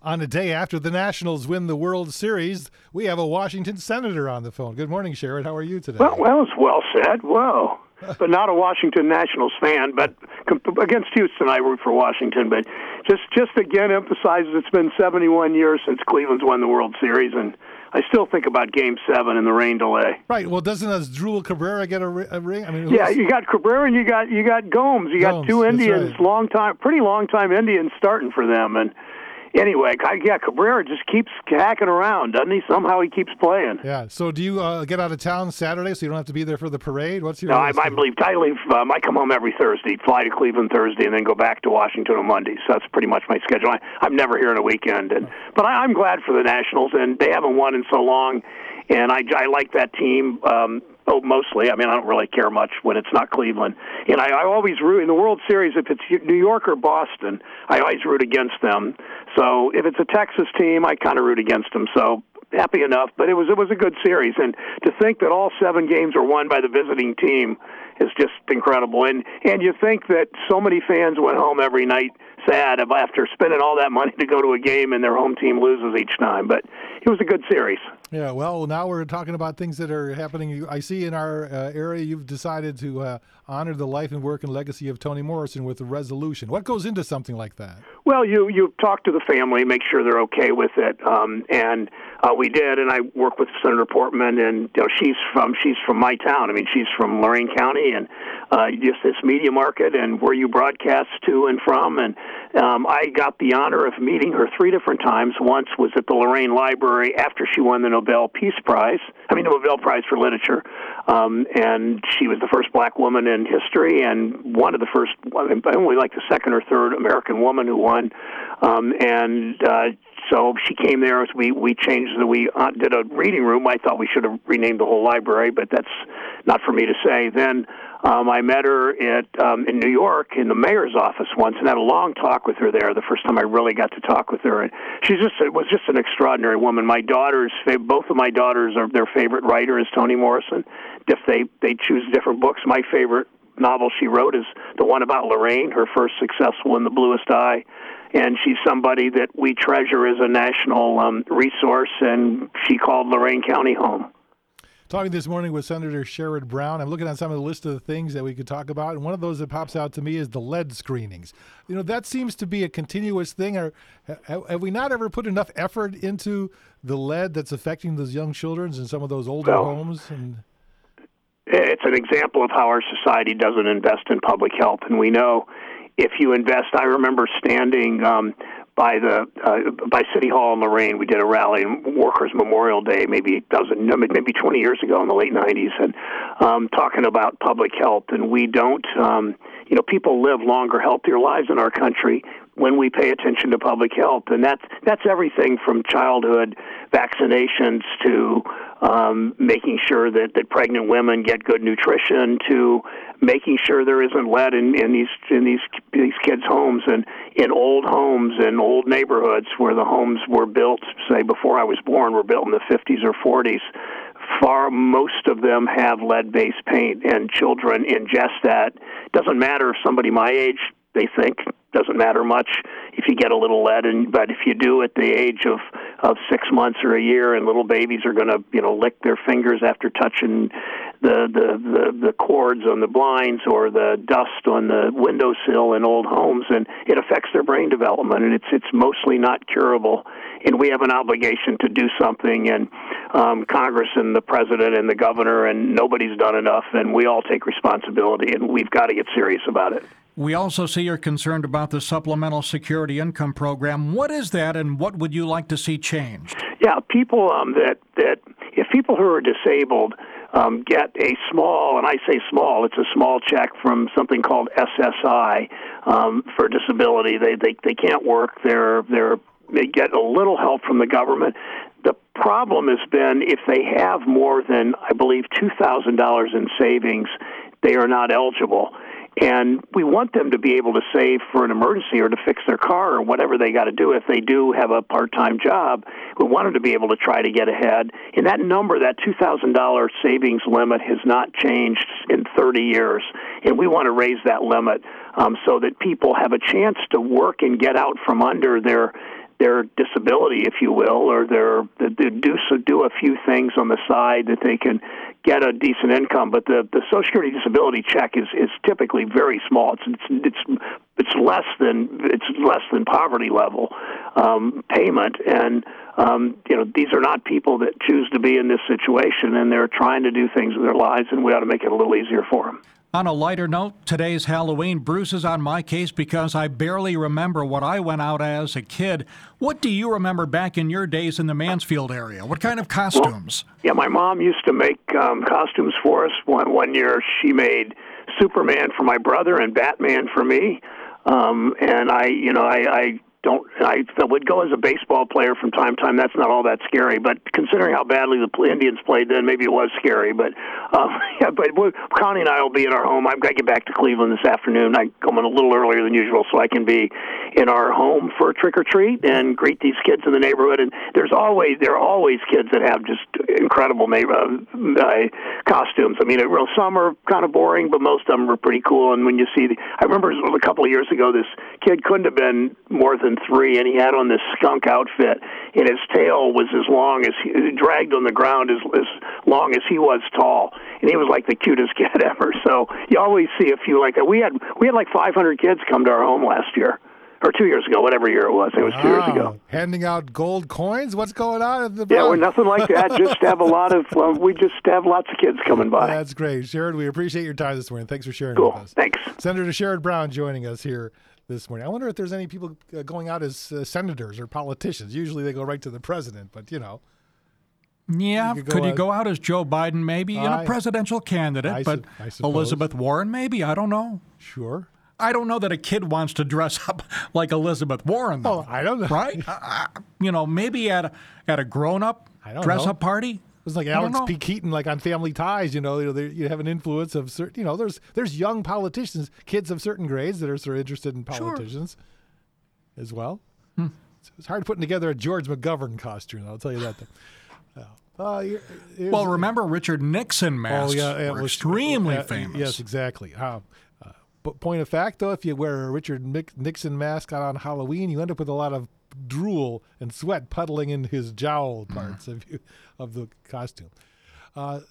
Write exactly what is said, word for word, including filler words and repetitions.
On a day after the Nationals win the World Series, we have a Washington senator on the phone. Good morning, Sherrod. How are you today? Well, well, it's well said. Whoa. But not a Washington Nationals fan. But against Houston, I root for Washington. But just, just again, emphasizes it's been seventy-one years since Cleveland's won the World Series, and I still think about Game Seven and the rain delay. Right. Well, doesn't Asdrubal Cabrera get a, a ring? I mean, yeah, you got Cabrera and you got you got Gomes. You Gomes, got two Indians, right. long time, pretty long time Indians starting for them, and. Anyway, yeah, Cabrera just keeps hacking around, doesn't he? Somehow he keeps playing. Yeah. So do you uh, get out of town Saturday so you don't have to be there for the parade? What's your? No, I, I believe I leave. Um, I come home every Thursday, fly to Cleveland Thursday, and then go back to Washington on Monday. So that's pretty much my schedule. I, I'm never here on a weekend, and but I, I'm glad for the Nationals, and they haven't won in so long, and I, I like that team. Um, Oh, mostly. I mean, I don't really care much when it's not Cleveland. And I, I always root in the World Series, if it's New York or Boston, I always root against them. So if it's a Texas team, I kind of root against them. So happy enough. But it was it was a good series. And to think that all seven games were won by the visiting team is just incredible. And, and you think that so many fans went home every night sad after spending all that money to go to a game and their home team loses each time. But it was a good series. Yeah, well, now we're talking about things that are happening. I see in our uh, area you've decided to uh, honor the life and work and legacy of Toni Morrison with a resolution. What goes into something like that? Well, you you talk to the family, make sure they're okay with it, um, and uh, we did. And I work with Senator Portman, and you know, she's from she's from my town. I mean, she's from Lorain County, and uh, just this media market, and where you broadcast to and from. And um, I got the honor of meeting her three different times. Once was at the Lorain Library after she won the Nobel Peace Prize. I mean, the Nobel Prize for Literature, um, and she was the first black woman in history, and one of the first, only like the second or third American woman who won. Um, and uh, so she came there as we we changed the we uh, did a reading room. I thought we should have renamed the whole library, but that's not for me to say. Then um, I met her at um, in New York in the mayor's office once, and had a long talk with her there. The first time I really got to talk with her, and she's just it was just an extraordinary woman. My daughters, both of my daughters, are their favorite writer is Toni Morrison. If they they choose different books, my favorite novel she wrote is the one about Lorraine, her first successful In the Bluest Eye. And she's somebody that we treasure as a national um, resource, and she called Lorain County home. Talking this morning with Senator Sherrod Brown, I'm looking at some of the list of the things that we could talk about, and one of those that pops out to me is the lead screenings. You know, that seems to be a continuous thing. Or have we not ever put enough effort into the lead that's affecting those young children in some of those older well, homes? And it's an example of how our society doesn't invest in public health, and we know if you invest, I remember standing um, by the uh, by City Hall in Lorain. We did a rally on Workers' Memorial Day, maybe dozen, maybe twenty years ago in the late nineties, and um, talking about public health. And we don't, um, you know, people live longer, healthier lives in our country when we pay attention to public health, and that's that's everything from childhood vaccinations to um, making sure that, that pregnant women get good nutrition, to making sure there isn't lead in, in these in these these kids' homes and in old homes and old neighborhoods where the homes were built, say before I was born, were built in the fifties or forties. Far most of them have lead-based paint, and children ingest that. Doesn't matter if somebody my age, they think, doesn't matter much if you get a little lead, and but if you do at the age of, of six months or a year, and little babies are going to you know lick their fingers after touching the, the the the cords on the blinds or the dust on the windowsill in old homes, and it affects their brain development, and it's it's mostly not curable, and we have an obligation to do something, and um, Congress and the president and the governor, and nobody's done enough, and we all take responsibility, and we've got to get serious about it. We also see you're concerned about the Supplemental Security Income Program. What is that, and what would you like to see changed? Yeah, people um, that that if people who are disabled um, get a small, and I say small, it's a small check from something called S S I um, for disability. They they they can't work. They're they're they get a little help from the government. The problem has been if they have more than I believe two thousand dollars in savings, they are not eligible. And we want them to be able to save for an emergency or to fix their car or whatever they got to do if they do have a part-time job. We want them to be able to try to get ahead. And that number, that two thousand dollars savings limit, has not changed in thirty years. And we want to raise that limit um, so that people have a chance to work and get out from under their their disability, if you will, or their they do so do a few things on the side that they can get a decent income. But the, the Social Security disability check is, is typically very small. It's it's it's it's less than it's less than poverty level um, payment, and um, you know these are not people that choose to be in this situation, and they're trying to do things with their lives, and we ought to make it a little easier for them. On a lighter note, today's Halloween. Bruce is on my case because I barely remember what I went out as a kid. What do you remember back in your days in the Mansfield area? What kind of costumes? Well, yeah, my mom used to make um, costumes for us. One, one year she made Superman for my brother and Batman for me. Um, and I, you know, I, I don't, I would go as a baseball player from time to time. That's not all that scary, but considering how badly the Indians played then, maybe it was scary. But um, yeah, but we, Connie and I will be in our home. I've got to get back to Cleveland this afternoon. I come in a little earlier than usual so I can be in our home for trick or treat and greet these kids in the neighborhood. And there's always there are always kids that have just incredible neighborhood uh, costumes. I mean, it, well, some are kind of boring, but most of them are pretty cool. And when you see, the, I remember a couple of years ago, this kid couldn't have been more than three, and he had on this skunk outfit, and his tail was as long as he dragged on the ground as as long as he was tall, and he was like the cutest kid ever. So you always see a few like that. We had we had like five hundred kids come to our home last year. Or two years ago, whatever year it was. It was two wow. years ago. Handing out gold coins? What's going on at the Yeah, we're nothing like that. Just have a lot of, well, we just have lots of kids coming by. That's great. Sherrod, we appreciate your time this morning. Thanks for sharing cool. with us. Thanks. Senator Sherrod Brown joining us here this morning. I wonder if there's any people uh, going out as uh, senators or politicians. Usually they go right to the president, but, you know. Yeah, you could, could go you out, go out as Joe Biden, maybe, in I, a presidential candidate, I but su- I suppose. Elizabeth Warren, maybe? I don't know. Sure. I don't know that a kid wants to dress up like Elizabeth Warren, though. Oh, I don't know. Right? uh, you know, maybe at a, at a grown-up dress-up party. It was like Alex P. Keaton, like on Family Ties. You know, you, know they, you have an influence of certain. You know, there's there's young politicians, kids of certain grades that are sort of interested in politicians, sure. as well. Hmm. It's, it's hard putting together a George McGovern costume. I'll tell you that. Uh, here, well, remember Richard Nixon masks? Oh, yeah, yeah, were was, extremely uh, famous. Yes, exactly. Uh, uh, but point of fact, though, if you wear a Richard Nixon mask out on Halloween, you end up with a lot of drool and sweat puddling in his jowl parts mm. of you, of the costume. Uh,